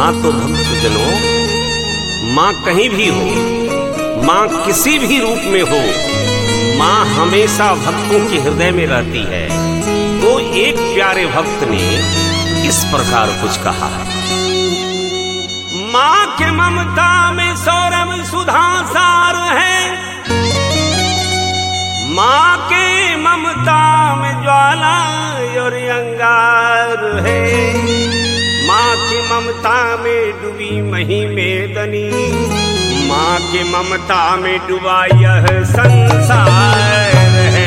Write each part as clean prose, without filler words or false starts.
हाँ तो भक्तजनों, माँ कहीं भी हो, माँ किसी भी रूप में हो, माँ हमेशा भक्तों के हृदय में रहती है। तो एक प्यारे भक्त ने इस प्रकार कुछ कहा है। माँ के ममता में सौरभ सुधा सार है, माँ के ममता में ज्वाला और अंगार है, माँ की ममता में डूबी मही मेदनी, माँ के ममता में डूबा यह संसार है।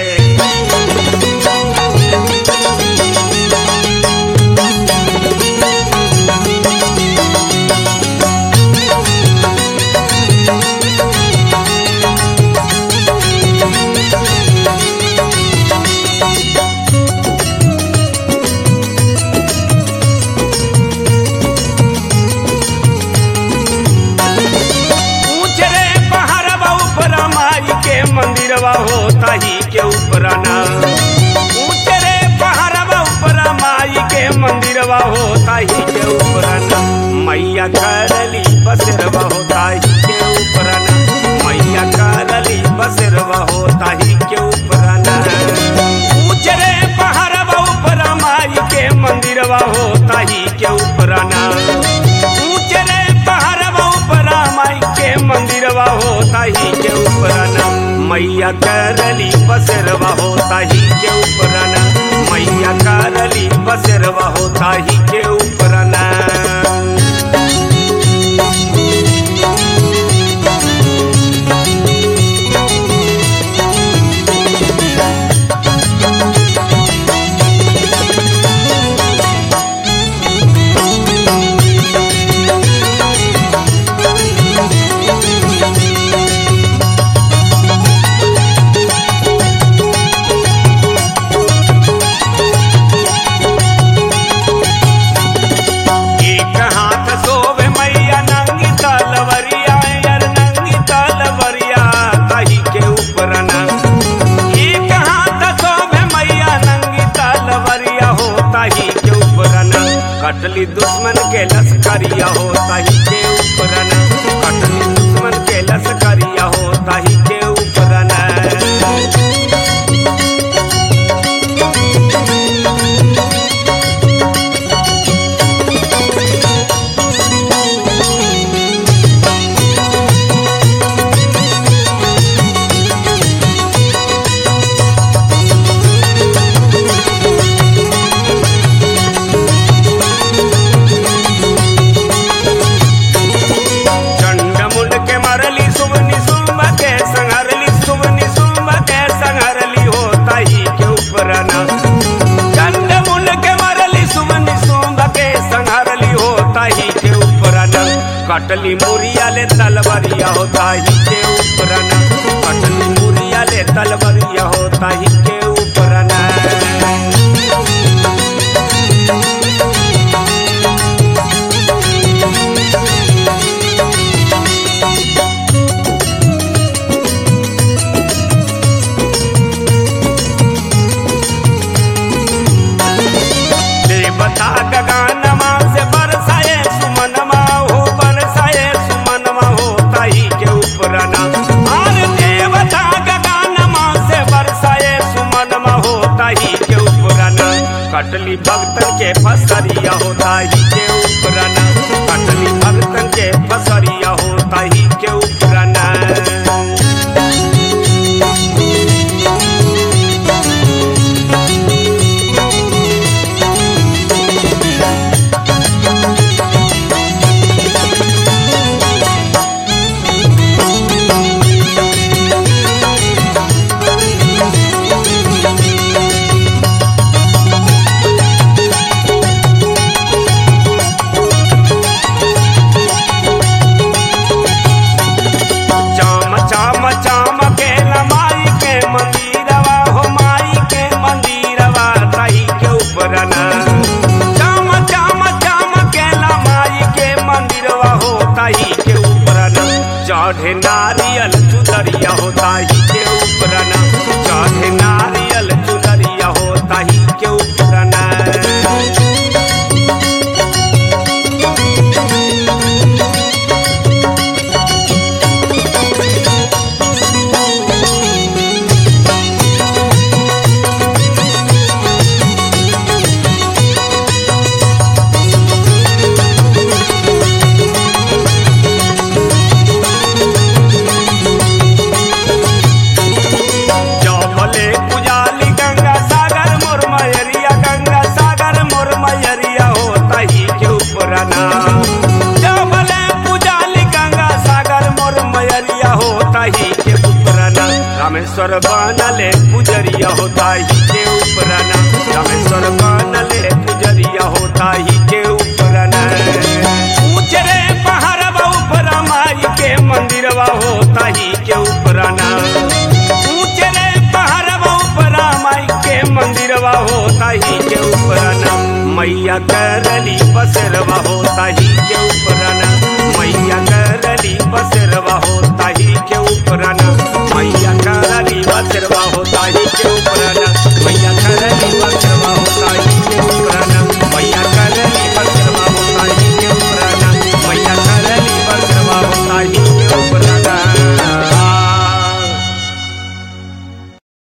मंदिरवा होता ही के ऊपर ना, ऊंचे रे पहाड़वा ऊपर माई के मंदिरवा होता ही के ऊपर ना, मैया करली बसेरवा होता ही के ऊपर ना, मैया करली बसेरवा होता ही के ऊपर ना, ऊंचे रे पहाड़वा ऊपर माई के मंदिरवा होता ही के ऊपर ना, ऊंचे रे पहाड़वा ऊपर माई के मंदिरवा होता ही के ऊपर ना, मैया करली बसेरवा होता ही के ऊपर ना, मैया करली बसेरवा होता ही के ऊपर ना। कटली दुश्मन के लश्करिया होता ही के ऊपर ना, कटली दुश्मन के लश्करिया होता ही के ऊपर ना। कटली मुरिया ले तलवरिया होता ही के ऊपर ना, कटली मुरिया ले तलवरिया होता ही के ऊपर ना। देवता गगनमा से बरसाए सुमनमा हो, बरसाए सुमनमा होता ही के ऊपर ना, और देवता गगनमा से बरसाए सुमनमा होता ही के ऊपर ना, कटली भक्तन के फसरिया होता ही के ऊपर ना, कटली भक्तन के फसरिया होता ही के ऊपर ना। होता ही के ऊपरन मैया करली बसेरवा होता ही के ऊपरन मैया करली बसेरवा होता ही के ऊपरन मैया करली बसेरवा होता ही के ऊपरन